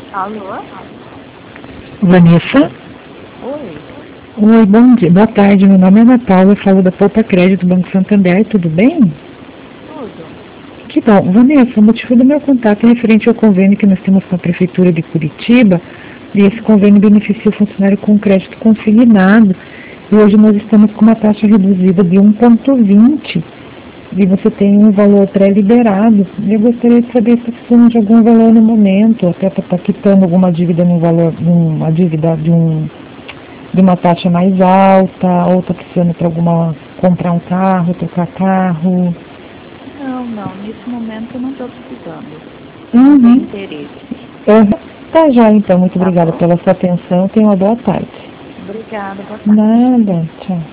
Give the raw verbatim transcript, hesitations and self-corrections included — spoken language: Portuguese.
Alô? Vanessa? Oi. Oi, bom dia, boa tarde, meu nome é Ana Paula, eu falo da Poupa Crédito do Banco Santander, tudo bem? Tudo. Que bom. Vanessa, o motivo do meu contato é referente ao convênio que nós temos com a Prefeitura de Curitiba, e esse convênio beneficia o funcionário com crédito consignado, e hoje nós estamos com uma taxa reduzida de um vírgula vinte, e você tem um valor pré-liberado. Eu gostaria de saber se precisam de algum valor no momento, até para estar quitando alguma dívida num valor, uma dívida de um de uma taxa mais alta, ou está precisando para alguma comprar um carro, trocar carro. Não, não, nesse momento eu não estou precisando. Uhum. Não tenho interesse. Uhum. Tá já, então. Muito Tá obrigada bom? pela sua atenção. Tenha uma boa tarde. Obrigada, boa tarde. Nada. Tchau.